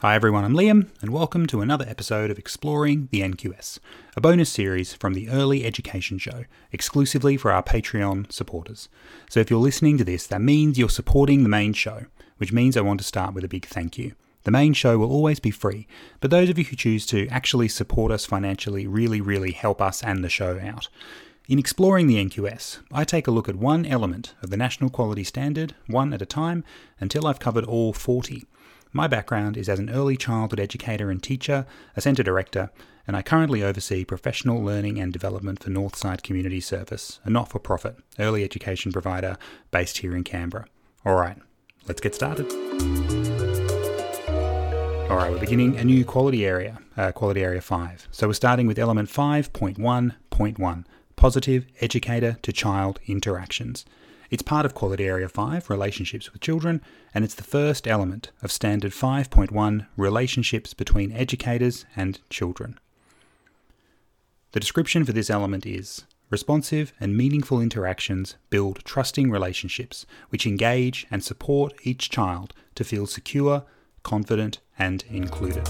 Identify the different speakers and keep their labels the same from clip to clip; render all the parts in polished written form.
Speaker 1: Hi everyone, I'm Liam, and welcome to another episode of Exploring the NQS, a bonus series from the Early Education Show, exclusively for our Patreon supporters. So if you're listening to this, that means you're supporting the main show, which means I want to start with a big thank you. The main show will always be free, but those of you who choose to actually support us financially really help us and the show out. In Exploring the NQS, I take a look at one element of the National Quality Standard, one at a time, until I've covered all 40. My background is as an early childhood educator and teacher, a centre director, and I currently oversee professional learning and development for Northside Community Service, a not-for-profit early education provider based here in Canberra. Alright, let's get started. Alright, we're beginning a new quality area, Quality Area 5. So we're starting with element 5.1.1, Positive Educator to Child Interactions. It's part of Quality Area 5, Relationships with Children, and it's the first element of Standard 5.1, Relationships between Educators and Children. The description for this element is: responsive and meaningful interactions build trusting relationships which engage and support each child to feel secure, confident, and included.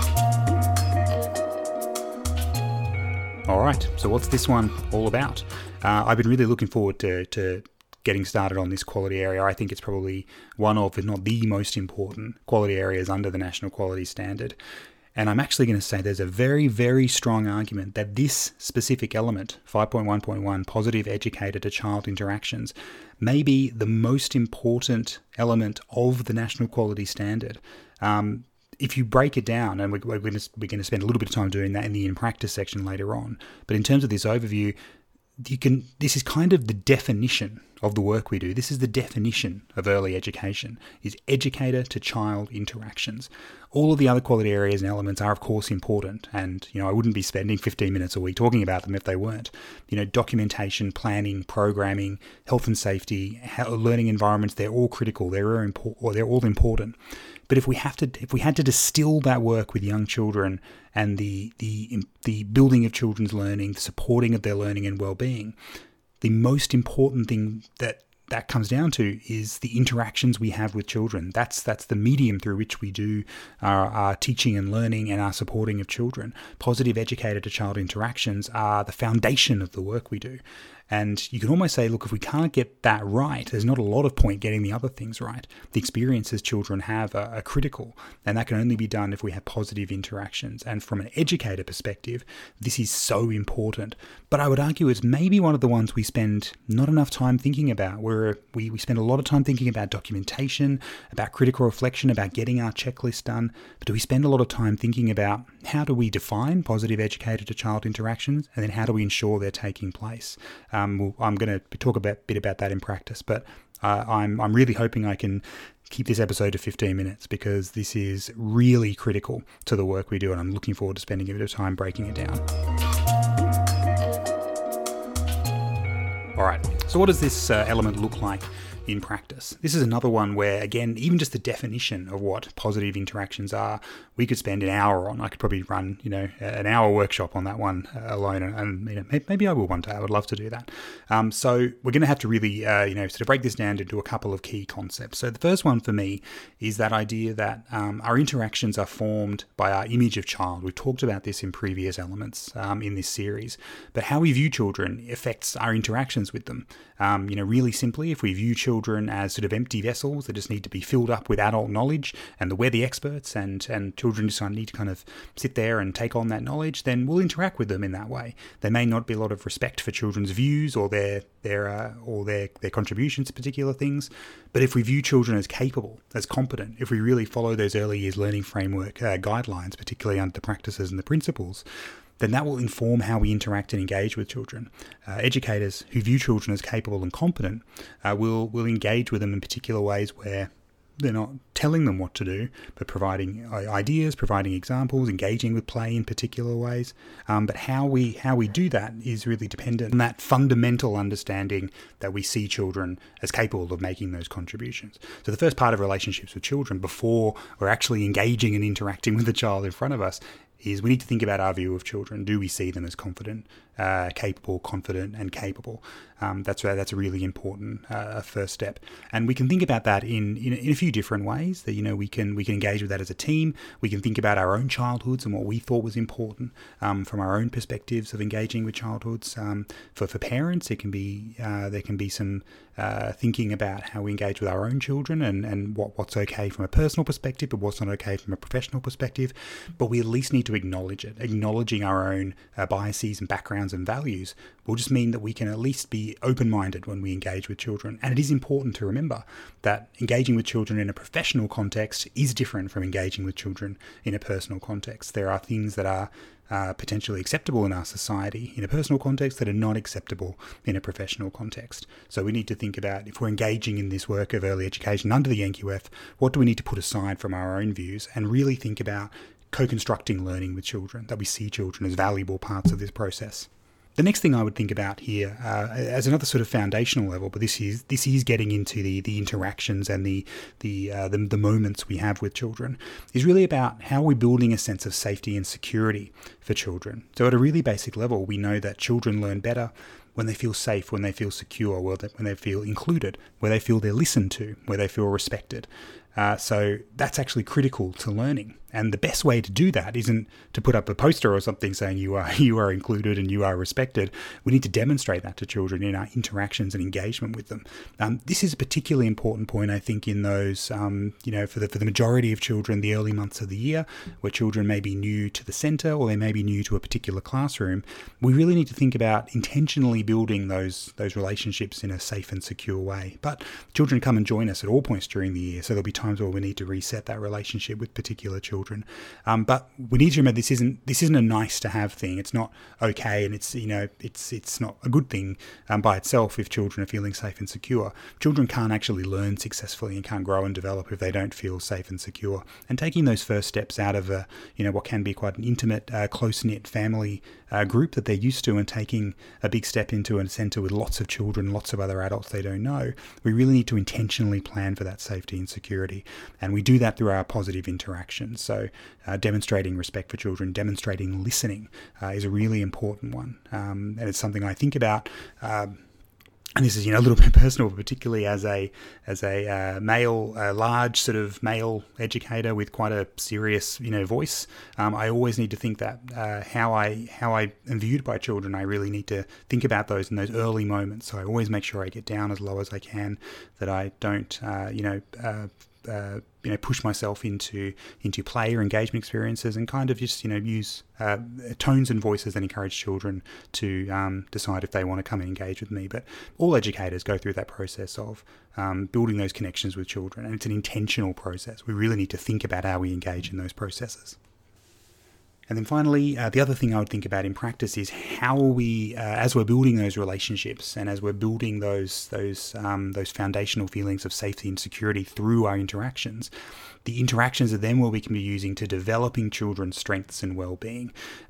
Speaker 1: Alright, so what's this one all about? I've been really looking forward to getting started on this quality area. I think it's probably one of, if not the most important quality areas under the National Quality Standard. And I'm actually going to say there's a very strong argument that this specific element, 5.1.1, Positive Educator to Child Interactions, may be the most important element of the National Quality Standard. If you break it down, and we're going to spend a little bit of time doing that in the in practice section later on, but in terms of this overview, this is kind of the definition of the work we do. This is the definition of early education, is educator to child interactions. All of the other quality areas and elements are of course important, and I wouldn't be spending 15 minutes a week talking about them if they weren't. Documentation, planning, programming, health and safety, learning environments, they're all critical, they're all important. But if we had to distill that work with young children and the building of children's learning, the supporting of their learning and well-being, the most important thing that comes down to is the interactions we have with children. That's the medium through which we do our teaching and learning and our supporting of children. Positive educator to child interactions are the foundation of the work we do. And you can almost say, look, if we can't get that right, there's not a lot of point getting the other things right. The experiences children have are critical, and that can only be done if we have positive interactions. And from an educator perspective, this is so important. But I would argue it's maybe one of the ones we spend not enough time thinking about, where we spend a lot of time thinking about documentation, about critical reflection, about getting our checklist done. But do we spend a lot of time thinking about how do we define positive educator to child interactions, and then how do we ensure they're taking place? I'm going to talk a bit about that in practice, but I'm really hoping I can keep this episode to 15 minutes because this is really critical to the work we do, and I'm looking forward to spending a bit of time breaking it down. All right, so what does this element look like in practice? This is another one where, again, even just the definition of what positive interactions are, we could spend an hour on. I could probably run, an hour workshop on that one alone, and maybe I will one day. I would love to do that. So we're going to have to really, sort of break this down into a couple of key concepts. So the first one for me is that idea that our interactions are formed by our image of child. We've talked about this in previous elements in this series, but how we view children affects our interactions with them. Really simply, if we view children as sort of empty vessels that just need to be filled up with adult knowledge, and we're the experts, and children just need to kind of sit there and take on that knowledge, then we'll interact with them in that way. There may not be a lot of respect for children's views or their contributions to particular things, but if we view children as capable, as competent, if we really follow those early years learning framework guidelines, particularly under the practices and the principles, then that will inform how we interact and engage with children. Educators who view children as capable and competent will engage with them in particular ways where they're not telling them what to do, but providing ideas, providing examples, engaging with play in particular ways. But how we do that is really dependent on that fundamental understanding that we see children as capable of making those contributions. So the first part of relationships with children, before we're actually engaging and interacting with the child in front of us, is we need to think about our view of children. Do we see them as confident, capable, confident, and capable? That's a really important first step. And we can think about that in a few different ways. That we can engage with that as a team. We can think about our own childhoods and what we thought was important from our own perspectives of engaging with childhoods. For parents, it can be there can be some thinking about how we engage with our own children and what's okay from a personal perspective, but what's not okay from a professional perspective. But we at least need to acknowledge it. Acknowledging our own biases and backgrounds and values will just mean that we can at least be open-minded when we engage with children. And it is important to remember that engaging with children in a professional context is different from engaging with children in a personal context. There are things that are potentially acceptable in our society in a personal context that are not acceptable in a professional context. So we need to think about, if we're engaging in this work of early education under the NQF, what do we need to put aside from our own views and really think about co-constructing learning with children, that we see children as valuable parts of this process. The next thing I would think about here, as another sort of foundational level, but this is getting into the interactions and the moments we have with children, is really about how we're building a sense of safety and security for children. So at a really basic level, we know that children learn better when they feel safe, when they feel secure, when they feel included, where they feel they're listened to, where they feel respected. So that's actually critical to learning. And the best way to do that isn't to put up a poster or something saying you are included and you are respected. We need to demonstrate that to children in our interactions and engagement with them. This is a particularly important point, I think, in those, for the majority of children, the early months of the year, where children may be new to the centre or they may be new to a particular classroom. We really need to think about intentionally building those relationships in a safe and secure way. But children come and join us at all points during the year, so there'll be times where we need to reset that relationship with particular children. But we need to remember this isn't a nice to have thing. It's not okay, and it's not a good thing by itself if children are feeling safe and secure. Children can't actually learn successfully and can't grow and develop if they don't feel safe and secure. And taking those first steps out of what can be quite an intimate, close-knit family group that they're used to, and taking a big step into a centre with lots of children, lots of other adults they don't know, we really need to intentionally plan for that safety and security. And we do that through our positive interactions. So demonstrating respect for children, demonstrating listening is a really important one. And it's something I think about. And this is, a little bit personal, particularly as a male, large sort of male educator with quite a serious, voice. I always need to think that how I am viewed by children, I really need to think about those in those early moments. So I always make sure I get down as low as I can, that I don't, push myself into play or engagement experiences, and kind of just use tones and voices that encourage children to decide if they want to come and engage with me. But all educators go through that process of building those connections with children, and it's an intentional process. We really need to think about how we engage in those processes. And then finally, the other thing I would think about in practice is how we, as we're building those relationships and as we're building those foundational feelings of safety and security through our interactions, the interactions are then where we can be using to developing children's strengths and well-being.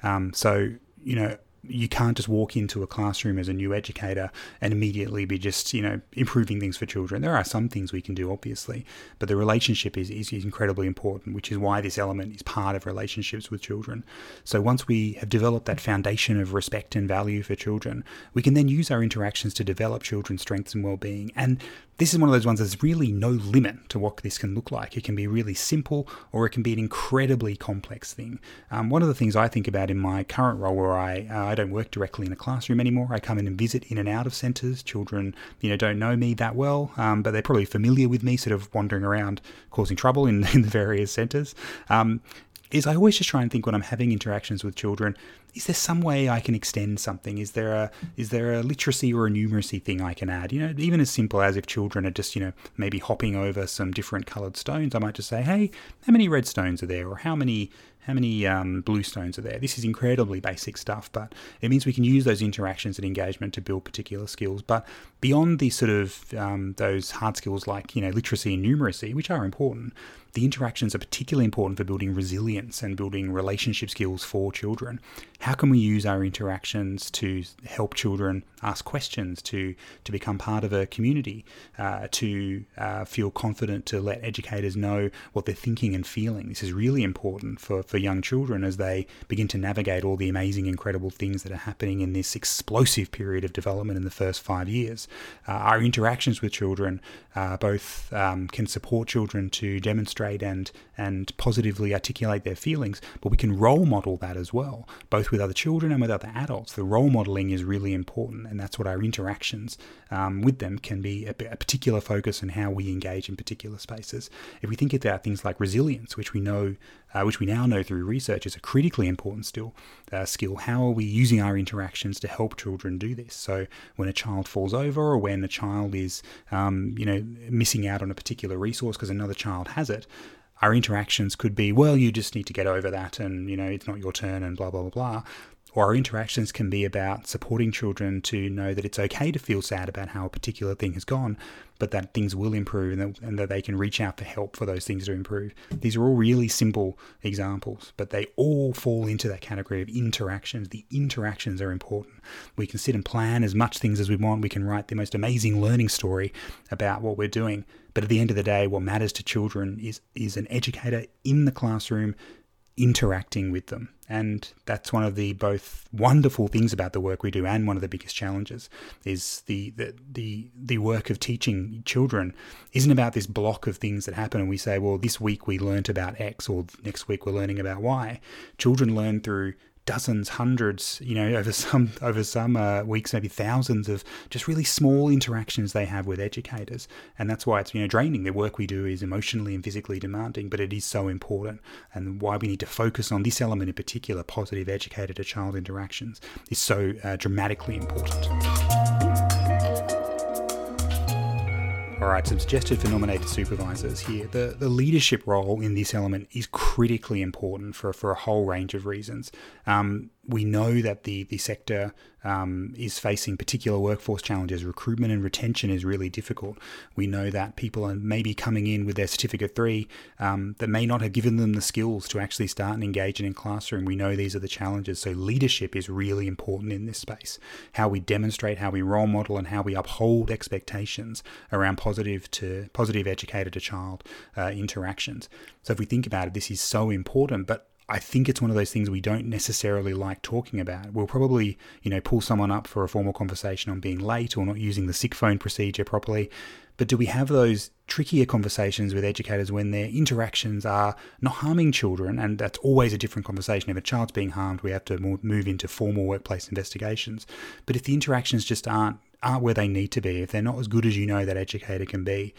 Speaker 1: You can't just walk into a classroom as a new educator and immediately be just, improving things for children. There are some things we can do, obviously, but the relationship is incredibly important, which is why this element is part of relationships with children. So once we have developed that foundation of respect and value for children, we can then use our interactions to develop children's strengths and well-being. And this is one of those ones there's really no limit to what this can look like. It can be really simple, or it can be an incredibly complex thing. One of the things I think about in my current role, where I don't work directly in a classroom anymore. I come in and visit in and out of centres. Children, don't know me that well, but they're probably familiar with me, sort of wandering around causing trouble in the various centres. Is I always just try and think when I'm having interactions with children, is there some way I can extend something? Is there a literacy or a numeracy thing I can add? Even as simple as if children are just, maybe hopping over some different coloured stones, I might just say, hey, how many red stones are there? Or how many blue stones are there? This is incredibly basic stuff, but it means we can use those interactions and engagement to build particular skills. But beyond the sort of those hard skills like literacy and numeracy, which are important, the interactions are particularly important for building resilience and building relationship skills for children. how can we use our interactions to help children ask questions, to become part of a community, to feel confident to let educators know what they're thinking and feeling. This is really important for young children as they begin to navigate all the amazing, incredible things that are happening in this explosive period of development in the first 5 years. Our interactions with children both can support children to demonstrate and positively articulate their feelings, but we can role model that as well, both with other children and with other adults. The role modeling is really important, and that's what our interactions with them can be a particular focus on how we engage in particular spaces. If we think about things like resilience, which we now know through research is a critically important skill, how are we using our interactions to help children do this? So when a child falls over, or when a child is missing out on a particular resource because another child has it, our interactions could be, well, you just need to get over that, and it's not your turn, and blah blah blah blah. Or our interactions can be about supporting children to know that it's okay to feel sad about how a particular thing has gone, but that things will improve, and that they can reach out for help for those things to improve. These are all really simple examples, but they all fall into that category of interactions. The interactions are important. We can sit and plan as much things as we want. We can write the most amazing learning story about what we're doing. But at the end of the day, what matters to children is an educator in the classroom interacting with them. And that's one of the both wonderful things about the work we do, and one of the biggest challenges is the work of teaching children isn't about this block of things that happen and we say, well, this week we learnt about X, or next week we're learning about Y. Children learn through dozens, hundreds, over some weeks, maybe thousands of just really small interactions they have with educators. And that's why it's, draining. The work we do is emotionally and physically demanding, but it is so important. And why we need to focus on this element in particular, positive educator to child interactions, is so dramatically important. All right, some suggested for nominated supervisors here. The leadership role in this element is critically important for a whole range of reasons. We know that the sector is facing particular workforce challenges. Recruitment and retention is really difficult. We know that people are maybe coming in with their Certificate 3 that may not have given them the skills to actually start and engage in classroom. We know these are the challenges. So leadership is really important in this space. How we demonstrate, how we role model, and how we uphold expectations around positive educator to child interactions. So if we think about it, this is so important, but I think it's one of those things we don't necessarily like talking about. We'll probably, pull someone up for a formal conversation on being late or not using the sick phone procedure properly. But do we have those trickier conversations with educators when their interactions are not harming children? And that's always a different conversation. If a child's being harmed, we have to move into formal workplace investigations. But if the interactions just aren't where they need to be, if they're not as good as that educator can be,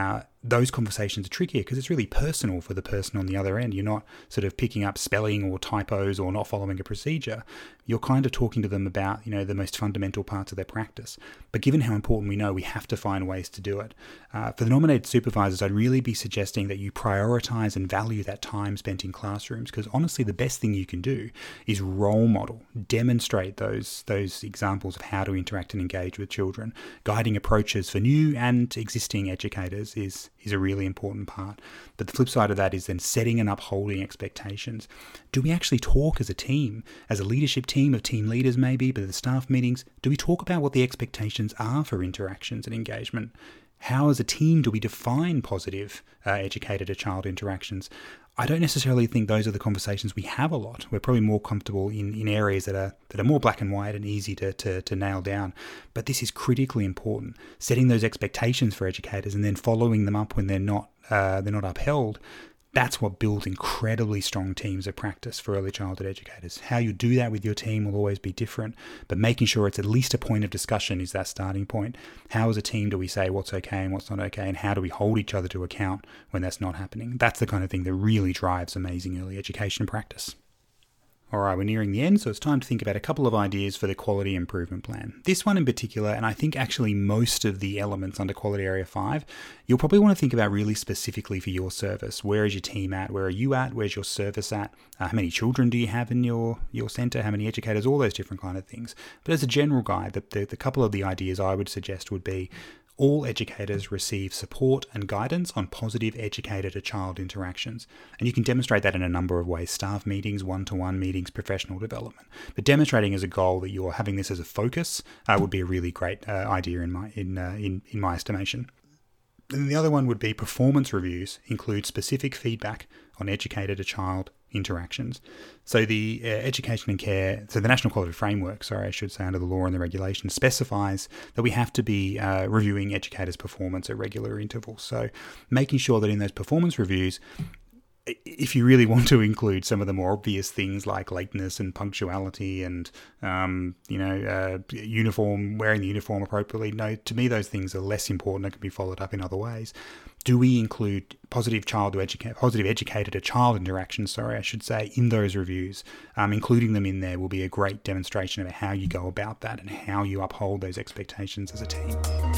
Speaker 1: those conversations are trickier because it's really personal for the person on the other end. You're not sort of picking up spelling or typos or not following a procedure. You're kind of talking to them about, the most fundamental parts of their practice. But given how important we know, we have to find ways to do it. For the nominated supervisors, I'd really be suggesting that you prioritize and value that time spent in classrooms, because honestly, the best thing you can do is role model, demonstrate those examples of how to interact and engage with children. Guiding approaches for new and existing educators is a really important part. But the flip side of that is then setting and upholding expectations. Do we actually talk as a team, as a leadership team of team leaders maybe, but at the staff meetings, do we talk about what the expectations are for interactions and engagement? How as a team do we define positive educator to child interactions? I don't necessarily think those are the conversations we have a lot. We're probably more comfortable in areas that are more black and white and easy to nail down. But this is critically important. Setting those expectations for educators and then following them up when they're not upheld. That's what builds incredibly strong teams of practice for early childhood educators. How you do that with your team will always be different, but making sure it's at least a point of discussion is that starting point. How as a team do we say what's okay and what's not okay, and how do we hold each other to account when that's not happening? That's the kind of thing that really drives amazing early education practice. All right, we're nearing the end, so it's time to think about a couple of ideas for the quality improvement plan. This one in particular, and I think actually most of the elements under Quality Area 5, you'll probably want to think about really specifically for your service. Where is your team at? Where are you at? Where's your service at? How many children do you have in your centre? How many educators? All those different kind of things. But as a general guide, the couple of the ideas I would suggest would be, all educators receive support and guidance on positive educator-to-child interactions. And you can demonstrate that in a number of ways: staff meetings, one-to-one meetings, professional development. But demonstrating as a goal that you're having this as a focus would be a really great idea in my estimation. And the other one would be performance reviews include specific feedback on educator-to-child interactions. So the Education and Care, so the National Quality Framework, under the law and the regulation, specifies that we have to be reviewing educators' performance at regular intervals. So making sure that in those performance reviews, if you really want to include some of the more obvious things like lateness and punctuality and, wearing the uniform appropriately, no, to me those things are less important and can be followed up in other ways. Do we include positive educator-to-child interactions, in those reviews? Including them in there will be a great demonstration of how you go about that and how you uphold those expectations as a team.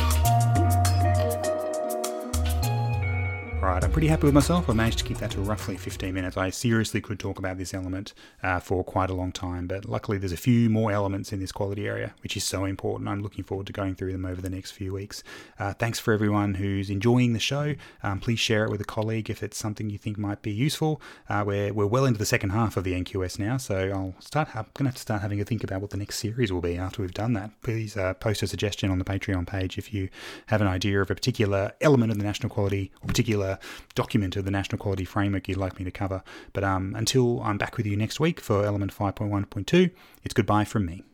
Speaker 1: Right, I'm pretty happy with myself. I managed to keep that to roughly 15 minutes. I seriously could talk about this element for quite a long time, but luckily there's a few more elements in this quality area, which is so important. I'm looking forward to going through them over the next few weeks. Thanks for everyone who's enjoying the show. Please share it with a colleague if it's something you think might be useful. We're well into the second half of the NQS now, so I'm going to have to start having a think about what the next series will be after we've done that. Please post a suggestion on the Patreon page if you have an idea of a particular element of the national quality or particular document of the National Quality Framework you'd like me to cover. But until I'm back with you next week for element 5.1.2, it's goodbye from me.